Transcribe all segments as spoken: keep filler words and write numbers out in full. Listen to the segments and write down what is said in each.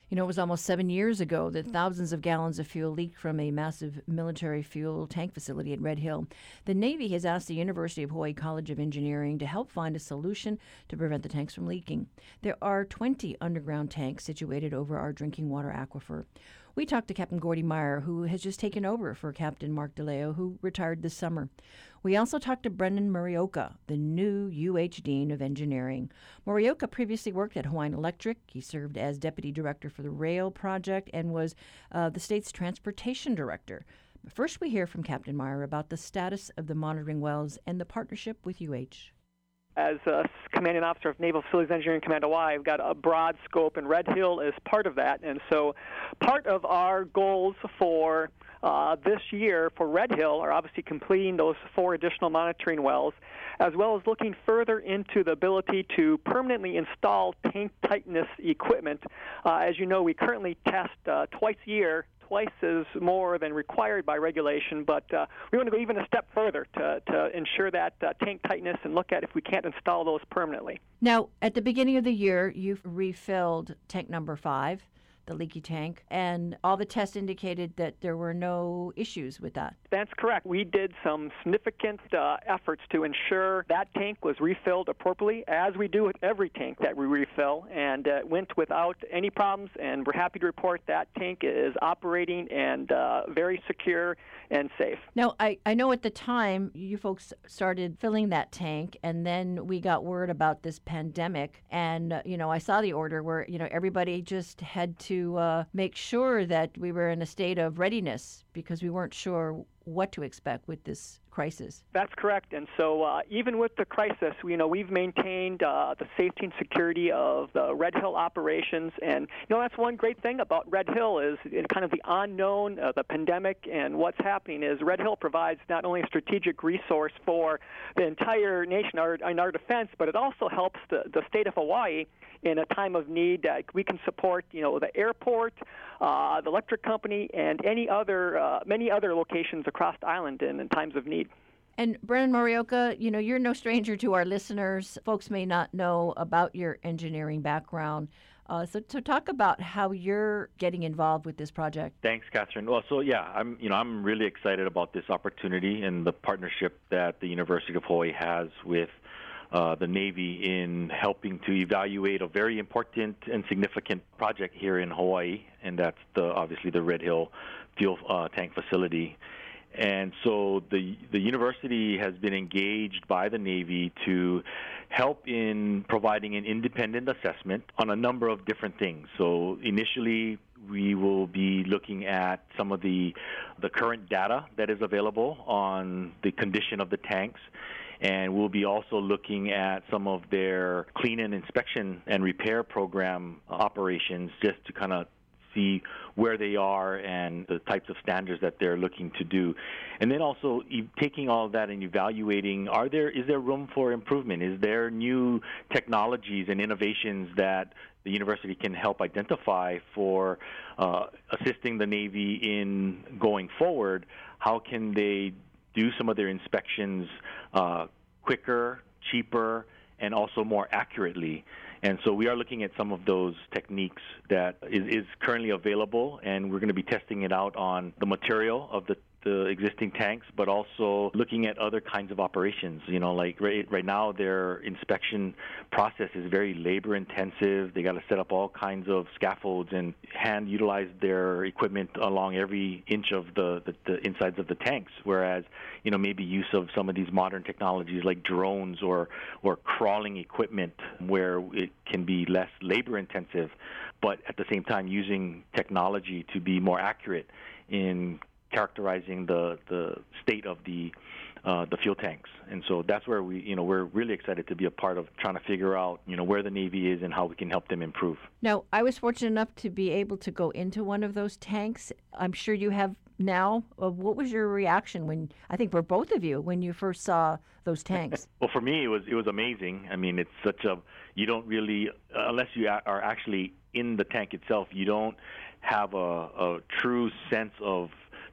You know, it was almost seven years ago that thousands of gallons of fuel leaked from a massive military fuel tank facility at Red Hill. The Navy has asked the University of Hawaii College of Engineering to help find a solution to prevent the tanks from leaking. There are twenty underground tanks situated over our drinking water aquifer. We talked to Captain Gordy Meyer, who has just taken over for Captain Mark DeLeo, who retired this summer. We also talked to Brendan Morioka, the new U H Dean of Engineering. Morioka previously worked at Hawaiian Electric. He served as Deputy Director for the Rail Project and was uh, the state's Transportation Director. But first we hear from Captain Meyer about the status of the monitoring wells and the partnership with U H. As a commanding officer of Naval Facilities Engineering Command Hawaii, I've got a broad scope, and Red Hill is part of that. And so part of our goals for uh, this year for Red Hill are obviously completing those four additional monitoring wells, as well as looking further into the ability to permanently install tank tightness equipment. Uh, as you know, we currently test uh, twice a year, twice as more than required by regulation, but uh, we want to go even a step further to, to ensure that uh, tank tightness and look at if we can't install those permanently. Now, at the beginning of the year, you've refilled tank number five, the leaky tank, and all the tests indicated that there were no issues with that. That's correct. We did some significant uh, efforts to ensure that tank was refilled appropriately, as we do with every tank that we refill, and uh, went without any problems, and we're happy to report that tank is operating and uh, very secure and safe. Now, I, I know at the time you folks started filling that tank, and then we got word about this pandemic, and, uh, you know, I saw the order where, you know, everybody just had to uh, make sure that we were in a state of readiness because we weren't sure what to expect with this crisis. That's correct. And so uh, even with the crisis, you know, we've maintained uh, the safety and security of the Red Hill operations. And, you know, that's one great thing about Red Hill is in kind of the unknown, uh, the pandemic, and what's happening is Red Hill provides not only a strategic resource for the entire nation our, in our defense, but it also helps the, the state of Hawaii in a time of need. Uh, we can support, you know, the airport, uh, the electric company, and any other, uh, many other locations across the island in, in times of need. And Brendan Morioka, you know, you're no stranger to our listeners. Folks may not know about your engineering background. Uh, so to talk about how you're getting involved with this project. Thanks, Catherine. Well, so yeah, I'm you know I'm really excited about this opportunity and the partnership that the University of Hawaii has with uh, the Navy in helping to evaluate a very important and significant project here in Hawaii, and that's the obviously the Red Hill fuel uh, tank facility. And so the the university has been engaged by the Navy to help in providing an independent assessment on a number of different things. So initially, we will be looking at some of the the current data that is available on the condition of the tanks. And we'll be also looking at some of their clean and inspection and repair program operations just to kind of see where they are and the types of standards that they're looking to do. And then also e- taking all of that and evaluating, are there is there room for improvement? Is there new technologies and innovations that the university can help identify for uh, assisting the Navy in going forward? How can they do some of their inspections uh, quicker, cheaper, and also more accurately? And so we are looking at some of those techniques that is, is currently available, and we're going to be testing it out on the material of the the existing tanks, but also looking at other kinds of operations. You know, like right, right now their inspection process is very labor intensive. They got to set up all kinds of scaffolds and hand utilize their equipment along every inch of the, the, the insides of the tanks, whereas, you know, maybe use of some of these modern technologies like drones or, or crawling equipment where it can be less labor intensive, but at the same time using technology to be more accurate in characterizing the, the state of the uh, the fuel tanks. And so that's where we, you know, we're really excited to be a part of trying to figure out, you know, where the Navy is and how we can help them improve. Now, I was fortunate enough to be able to go into one of those tanks. I'm sure you have now. Uh, what was your reaction when, I think for both of you, when you first saw those tanks? Well, for me, it was it was amazing. I mean, it's such a, you don't really, uh, unless you are actually in the tank itself, you don't have a, a true sense of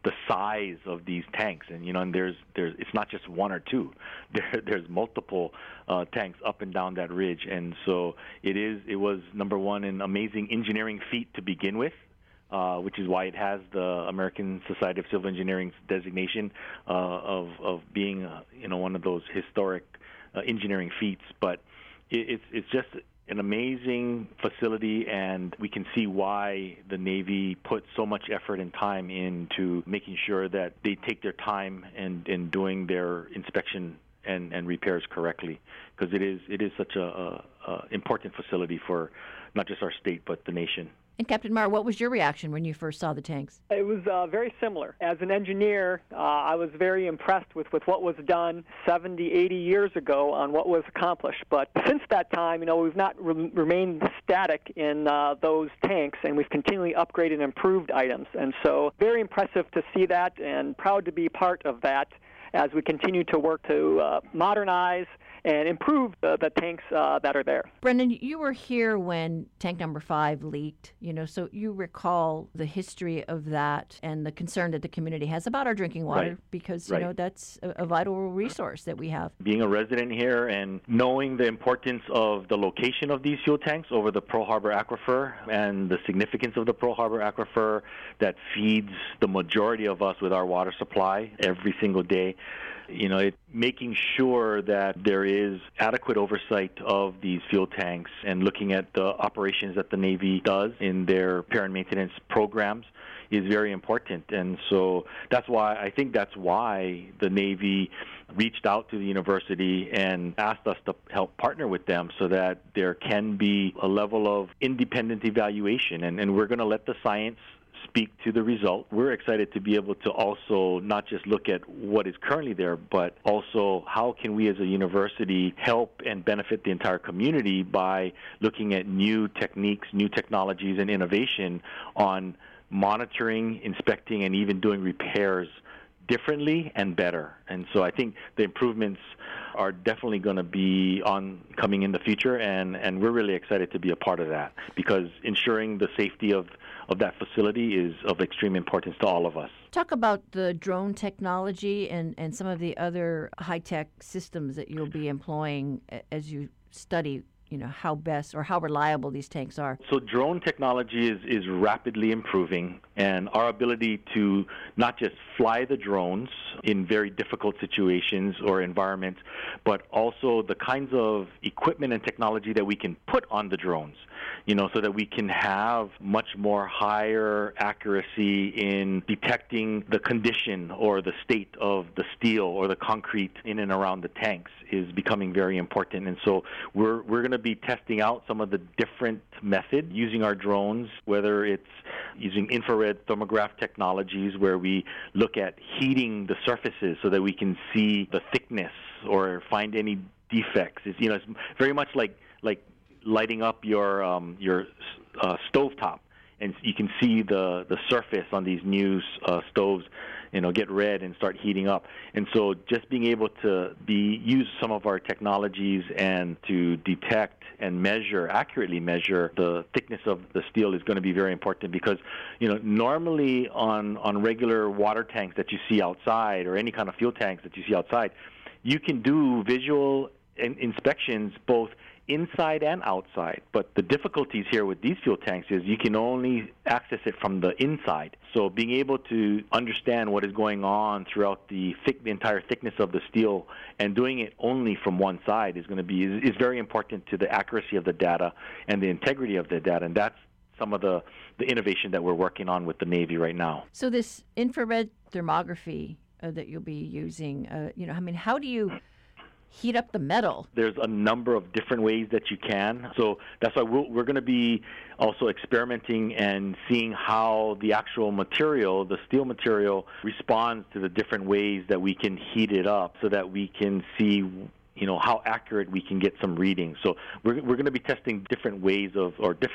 the size of these tanks. And, you know, and there's, there's, it's not just one or two. There, there's multiple uh, tanks up and down that ridge. And so it is, it was, number one, an amazing engineering feat to begin with. Uh, which is why it has the American Society of Civil Engineering's designation uh, of of being, uh, you know, one of those historic uh, engineering feats. But it, it's it's just an amazing facility, and we can see why the Navy put so much effort and time into making sure that they take their time and in doing their inspection and, and repairs correctly, because it is it is such a, a, a important facility for not just our state but the nation. And Captain Marr, what was your reaction when you first saw the tanks? It was uh, very similar. As an engineer, uh, I was very impressed with, with what was done seventy, eighty years ago on what was accomplished. But since that time, you know, we've not re- remained static in uh, those tanks, and we've continually upgraded and improved items. And so very impressive to see that, and proud to be part of that as we continue to work to uh, modernize and improve the, the tanks uh, that are there. Brendan, you were here when tank number five leaked, you know, so you recall the history of that and the concern that the community has about our drinking water, right. because, you right. know, that's a, a vital resource that we have. Being a resident here and knowing the importance of the location of these fuel tanks over the Pearl Harbor Aquifer and the significance of the Pearl Harbor Aquifer that feeds the majority of us with our water supply every single day, you know, it, making sure that there is adequate oversight of these fuel tanks and looking at the operations that the Navy does in their repair and maintenance programs is very important. And so that's why, I think that's why the Navy reached out to the university and asked us to help partner with them so that there can be a level of independent evaluation. And, and we're going to let the science speak to the result. We're excited to be able to also not just look at what is currently there, but also how can we as a university help and benefit the entire community by looking at new techniques, new technologies, and innovation on monitoring, inspecting, and even doing repairs differently and better. And so I think the improvements are definitely going to be on coming in the future, and, and we're really excited to be a part of that, because ensuring the safety of, of that facility is of extreme importance to all of us. Talk about the drone technology and, and some of the other high-tech systems that you'll be employing as you study, you know, how best or how reliable these tanks are. So drone technology is, is rapidly improving, and our ability to not just fly the drones in very difficult situations or environments, but also the kinds of equipment and technology that we can put on the drones, you know, so that we can have much more higher accuracy in detecting the condition or the state of the steel or the concrete in and around the tanks is becoming very important. And so we're we're going to be testing out some of the different methods using our drones, whether it's using infrared thermograph technologies where we look at heating the surfaces so that we can see the thickness or find any defects. It's, you know, it's very much like like lighting up your um, your uh, stovetop, and you can see the the surface on these new uh, stoves, you know, get red and start heating up. And so just being able to be use some of our technologies and to detect and measure, accurately measure the thickness of the steel is going to be very important, because, you know, normally on, on regular water tanks that you see outside or any kind of fuel tanks that you see outside, you can do visual in- inspections both inside and outside. But the difficulties here with these fuel tanks is you can only access it from the inside. So being able to understand what is going on throughout the, thick, the entire thickness of the steel and doing it only from one side is going to be is, is very important to the accuracy of the data and the integrity of the data. And that's some of the, the innovation that we're working on with the Navy right now. So this infrared thermography uh, that you'll be using, uh, you know, I mean, how do you heat up the metal? There's a number of different ways that you can. So that's why we're, we're going to be also experimenting and seeing how the actual material, the steel material, responds to the different ways that we can heat it up so that we can see, you know, how accurate we can get some readings. So we're, we're going to be testing different ways of, or different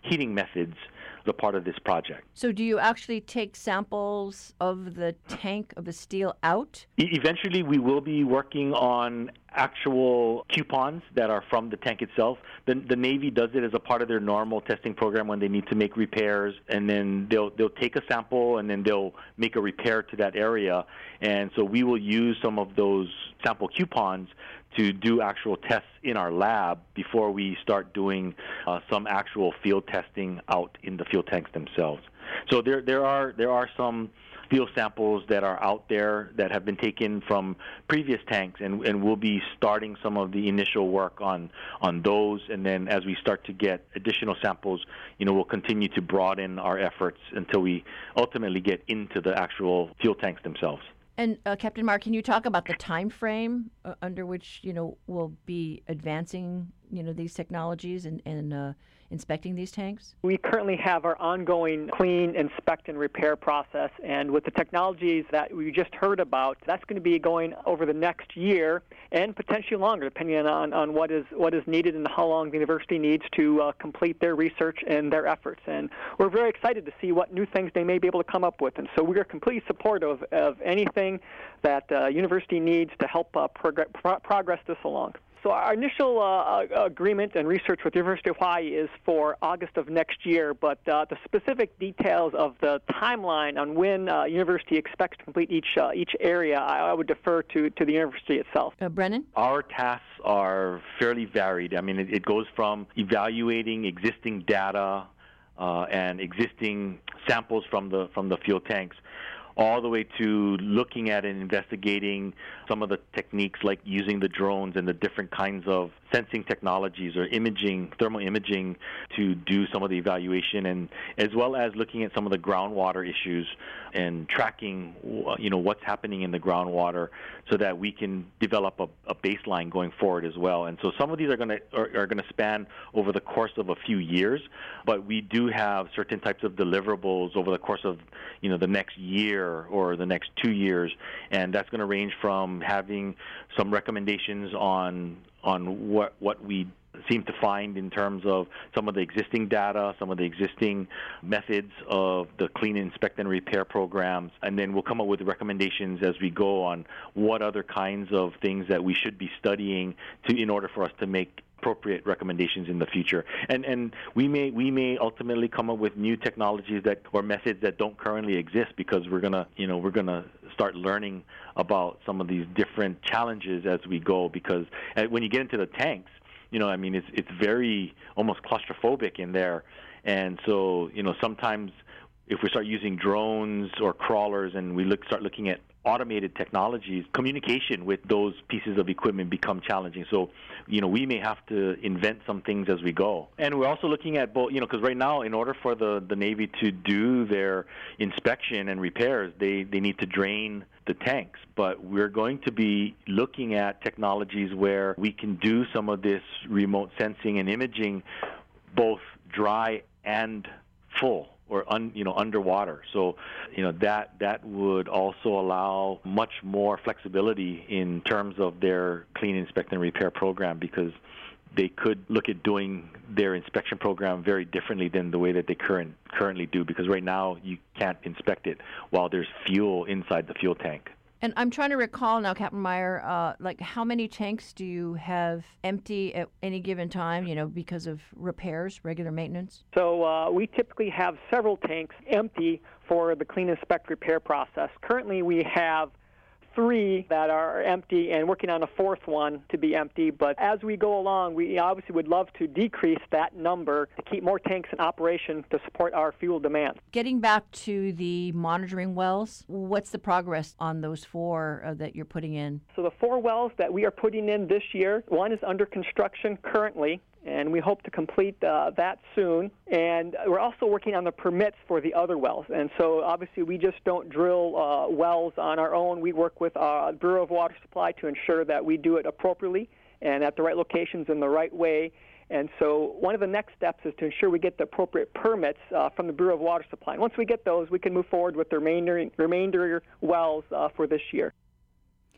heating methods as a part of this project. So do you actually take samples of the tank of the steel out? E- eventually, we will be working on actual coupons that are from the tank itself. The, the Navy does it as a part of their normal testing program when they need to make repairs, and then they'll they'll take a sample and then they'll make a repair to that area. And so we will use some of those sample coupons to do actual tests in our lab before we start doing uh, some actual field testing out in the fuel tanks themselves. So there there are there are some field samples that are out there that have been taken from previous tanks, and, and we'll be starting some of the initial work on, on those. And then as we start to get additional samples, you know, we'll continue to broaden our efforts until we ultimately get into the actual fuel tanks themselves. And uh, Captain Meyer, can you talk about the time frame uh, under which, you know, we'll be advancing, you know, these technologies and, and uh, inspecting these tanks? We currently have our ongoing clean, inspect, and repair process, and with the technologies that we just heard about, that's going to be going over the next year and potentially longer, depending on, on what is what is needed and how long the university needs to uh, complete their research and their efforts. And we're very excited to see what new things they may be able to come up with. And so we are completely supportive of anything that uh, university needs to help uh, prog- pro- progress this along. So our initial uh, agreement and research with the University of Hawaii is for August of next year, but uh, the specific details of the timeline on when uh, university expects to complete each uh, each area, I, I would defer to, to the university itself. Uh, Brennan? Our tasks are fairly varied. I mean, it, it goes from evaluating existing data uh, and existing samples from the from the fuel tanks, all the way to looking at and investigating some of the techniques like using the drones and the different kinds of sensing technologies or imaging, thermal imaging, to do some of the evaluation, and as well as looking at some of the groundwater issues and tracking, you know, what's happening in the groundwater so that we can develop a, a baseline going forward as well. And so some of these are going to are, are going to span over the course of a few years, but we do have certain types of deliverables over the course of, you know, the next year or the next two years, and that's going to range from having some recommendations on on what what we seem to find in terms of some of the existing data, some of the existing methods of the clean, inspect, and repair programs, and then we'll come up with recommendations as we go on what other kinds of things that we should be studying to in order for us to make appropriate recommendations in the future. And and we may we may ultimately come up with new technologies that or methods that don't currently exist, because we're gonna you know we're gonna start learning about some of these different challenges as we go. Because when you get into the tanks, you know, I mean, it's it's very almost claustrophobic in there, and so you know sometimes if we start using drones or crawlers and we look start looking at automated technologies, communication with those pieces of equipment become challenging. So, you know, we may have to invent some things as we go. And we're also looking at both, you know, because right now, in order for the, the Navy to do their inspection and repairs, they, they need to drain the tanks. But we're going to be looking at technologies where we can do some of this remote sensing and imaging both dry and full, or un, you know underwater. So you know that that would also allow much more flexibility in terms of their clean, inspect, and repair program, because they could look at doing their inspection program very differently than the way that they current currently do, because right now you can't inspect it while there's fuel inside the fuel tank. And I'm trying to recall now, Captain Meyer, uh, like how many tanks do you have empty at any given time, you know, because of repairs, regular maintenance? So uh, we typically have several tanks empty for the clean, inspect, repair process. Currently we have three that are empty and working on a fourth one to be empty. But as we go along, we obviously would love to decrease that number to keep more tanks in operation to support our fuel demand. Getting back to the monitoring wells, what's the progress on those four uh, that you're putting in? So the four wells that we are putting in this year, one is under construction currently, and we hope to complete uh, that soon. And we're also working on the permits for the other wells. And so obviously we just don't drill uh, wells on our own. We work with our Bureau of Water Supply to ensure that we do it appropriately and at the right locations in the right way. And so one of the next steps is to ensure we get the appropriate permits uh, from the Bureau of Water Supply. And once we get those, we can move forward with the remainder, remainder wells uh, for this year.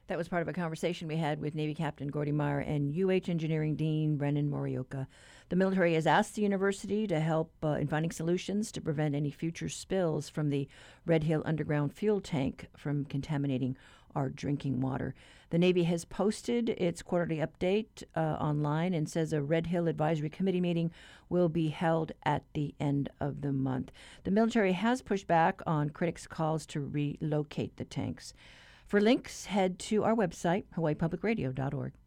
That was part of a conversation we had with Navy Captain Gordy Meyer and U H Engineering Dean Brennan Morioka. The military has asked the university to help uh, in finding solutions to prevent any future spills from the Red Hill underground fuel tank from contaminating our drinking water. The Navy has posted its quarterly update uh, online and says a Red Hill Advisory Committee meeting will be held at the end of the month. The military has pushed back on critics' calls to relocate the tanks. For links, head to our website, hawaii public radio dot org.